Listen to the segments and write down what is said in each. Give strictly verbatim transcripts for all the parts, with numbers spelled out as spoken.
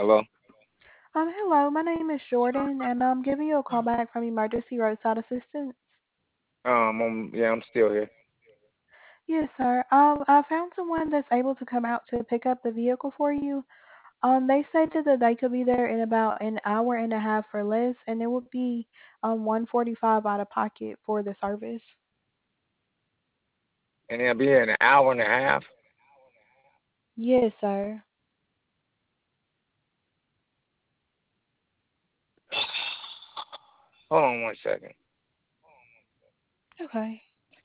Hello. Um, hello, my name is Jordan, and I'm giving you a call back from Emergency Roadside Assistance. Um, I'm, yeah, I'm still here. Yes, sir. Um, I found someone that's able to come out to pick up the vehicle for you. Um, they stated that they could be there in about an hour and a half or less, and it would be um one forty-five out of pocket for the service. And it'll be here in an hour and a half. Yes, sir. Hold on one second. Okay.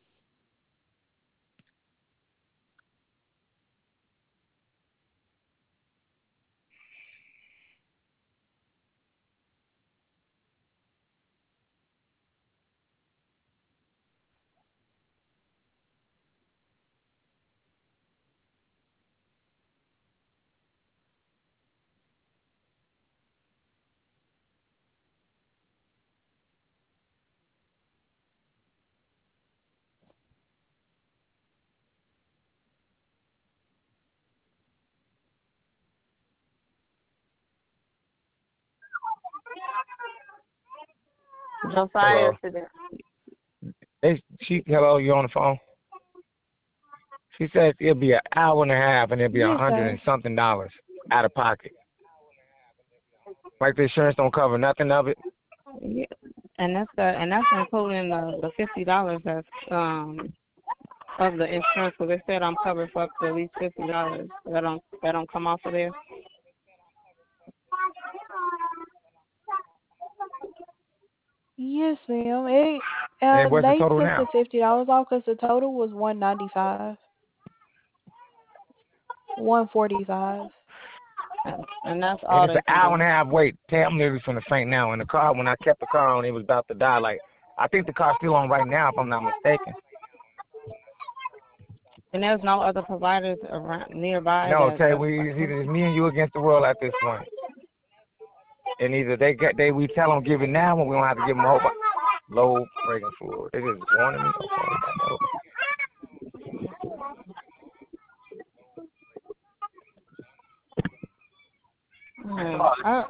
Josiah Hello. to the They, she, hello, you on the phone? She says it'll be an hour and a half, and it'll be a Yes, hundred sir. and something dollars out of pocket. Like the insurance don't cover nothing of it. yeah, and that's the and that's including the the fifty dollars that's um of the insurance. So they said I'm covered for up to at least fifty dollars. That don't that don't come off of there. Yes, ma'am. It, And um, what's the they total took now? the fifty dollars off because the total was one ninety-five, one forty-five. And, and that's And all it's an they can hour and do. a half wait. Damn, I'm literally from the faint now. In the car, when I kept the car on, it was about to die. Like, I think the car's still on right now, if I'm not mistaken. And there's no other providers around nearby No, that Tay, that's we like it's close. either it's me and you against the world at this point. And either they get they we tell them give it now, or we don't have to give them a whole bu- low breaking fluid. They just warning me. Okay, I know. Hmm. I,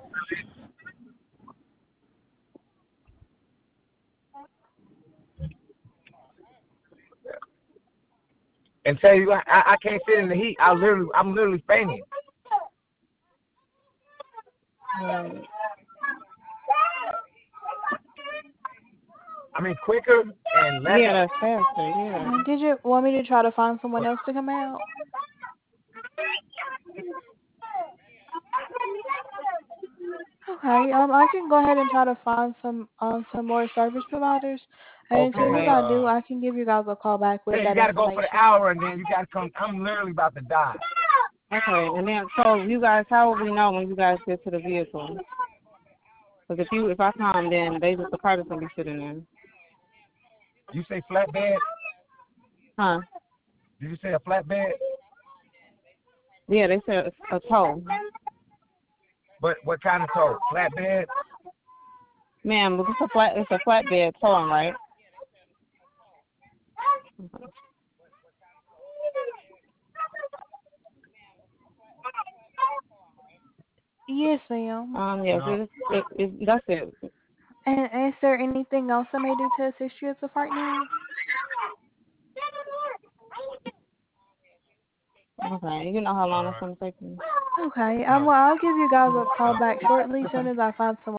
And tell you, I, I can't sit in the heat. I literally, I'm literally fainting. um, I mean, quicker and less. yeah, that's faster. Yeah. Uh, Did you want me to try to find someone else to come out? Okay, um, I can go ahead and try to find some um some more service providers, and as soon Okay. as Okay. I do, Uh, I can give you guys a call back with hey, you that got to go for the information. hour, and then you got to come. I'm literally about to die. Okay. And then so you guys, how will we know when you guys get to the vehicle? Because if you if I come, then they just the car is gonna be sitting there. You say flatbed? Huh? Did you say a flatbed? Yeah, they said a tow. But what kind of tow? Flatbed? Ma'am, it's a flat it's a flatbed towing, right? Yes, ma'am. Um, yes, No. it is. It, it, that's it. And is there anything else I may do to assist you as of right now? Okay, you know how All long it's right. gonna take me. Okay, um, No. well, I'll give you guys a call back shortly, soon as I find someone.